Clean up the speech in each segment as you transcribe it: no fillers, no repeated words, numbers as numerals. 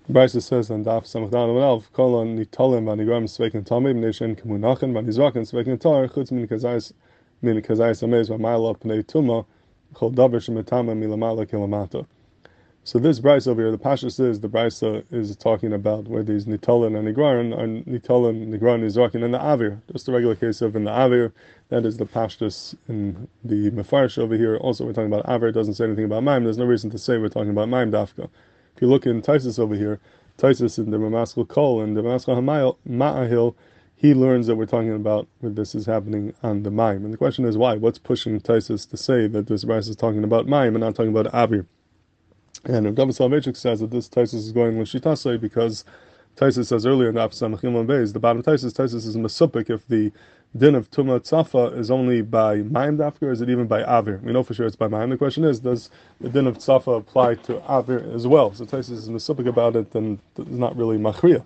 Brisa says on Daf Samachdan Alf Kolon Nitolim Vanigram Svekin Tomim Nation Kamunachin Vanizrakin Svekin Tar Chutz Min Kazais Amez Vamala Pnei Tuma Chol Davar Shemitama Milamala Kilamata. So this Brisa over here, the Pashas is the Brisa is talking about where these Nitolim and Nigrarin are Nitolim, Nigrarin, Nizrakin, and the Avir. Just the regular case of in the Avir. That is the Pashtas in the Mefarsh over here. Also, we're talking about Avir. It doesn't say anything about Maim. There's no reason to say we're talking about Maim Dafka. If you look in Taisus over here, Taisus in the Ramaskal Kol and the Ramaskal Ma'ahil, he learns that we're talking about where this is happening on the Maim. And the question is why? What's pushing Taisus to say that this Brisa is talking about Maim and not talking about Avir? And Rav David Soloveitchik says that this Taisus is going l'shitasei because Taisus says earlier in the Apsam Mechilon Beis, the bottom Taisus is Mesupik if the din of Tumah Tzafa is only by Mayim Dafka, or is it even by Avir? We know for sure it's by Mayim. The question is, does the din of Tzafa apply to Avir as well? So Taisus is Mesupik about it, then it's not really Machriya.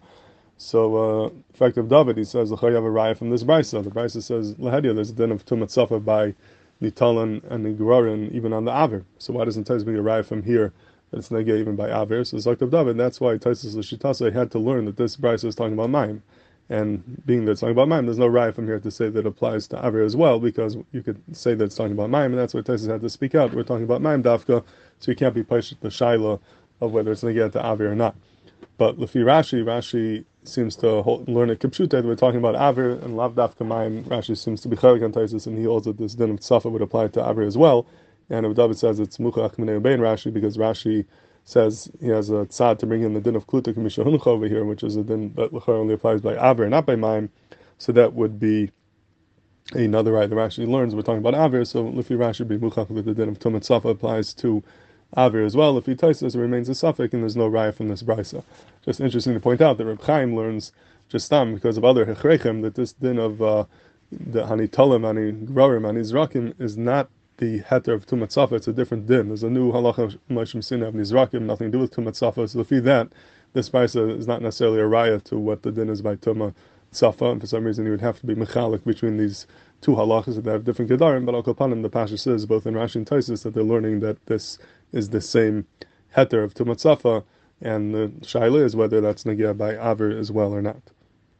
So, effective David, he says, L'chai have a raya from this Brisa. The Brisa says, Lehedia, there's a din of Tumah Tzafa by Nitalan and Nigrarin, even on the Avir. So why doesn't Taisus bring a raya from here? It's negay even by Avir. So Zaktav David, that's why Taisus L'Shitase had to learn that this Brisa is talking about Maim. And being that it's talking about Maim, there's no raya from here to say that it applies to Avir as well, because you could say that it's talking about Maim, and that's why Taisus had to speak out. We're talking about Maim Dafka, so you can't be patient the Shaila of whether it's negay to Avir or not. But Lefi Rashi seems to learn it Kipshute that we're talking about Avir and Lav Dafka Maim. Rashi seems to be Chelik on Taisus, and he holds that this din of Tzafa would apply to Avir as well. And Rav David says it's Muchach Minei Bein Rashi because Rashi says he has a tzad to bring in the din of Kluta Kamishahuncha over here, which is a din that only applies by Avir, not by Maim. So that would be another right that Rashi learns. We're talking about Avir, so Lifi Rashi be Muchach that the din of Tumat Safa applies to Avir as well. If he Taisus, it remains a suffix, and there's no raya from this brisa. Just interesting to point out that Reb Chaim learns just because of other hechrechem that this din of the Hanitolim, Hanigrarim, Hanizrakim is not the heter of Tumat Safa. It's a different din. There's a new halacha Moshe Sina of Nizrakim, nothing to do with Tumat Safa. So if that, this brisa is not necessarily a raya to what the din is by Tumat Safa, and for some reason you would have to be mechalik between these two halachas that have different kedarim. But al kapanim, the Pasha says both in Rashi and Taisus that they're learning that this is the same heter of Tumat Safa, and the shaila is whether that's nagia by Avir as well or not.